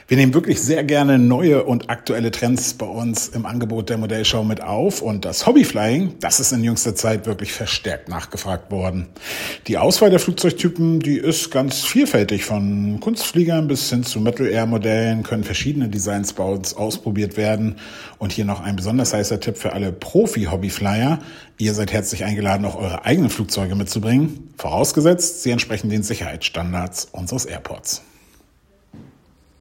Wir nehmen wirklich sehr gerne neue und aktuelle Trends bei uns im Angebot der Modellschau mit auf. Und das Hobbyflying, das ist in jüngster Zeit wirklich verstärkt nachgefragt worden. Die Auswahl der Flugzeugtypen, die ist ganz vielfältig. Von Kunstfliegern bis hin zu Metal-Air-Modellen können verschiedene Designs bei uns ausprobiert werden. Und hier noch ein besonders heißer Tipp für alle Profi-Hobbyflyer. Ihr seid herzlich eingeladen, auch eure eigenen Flugzeuge mitzubringen. Vorausgesetzt, sie entsprechen den Sicherheitsstandards unseres Airports.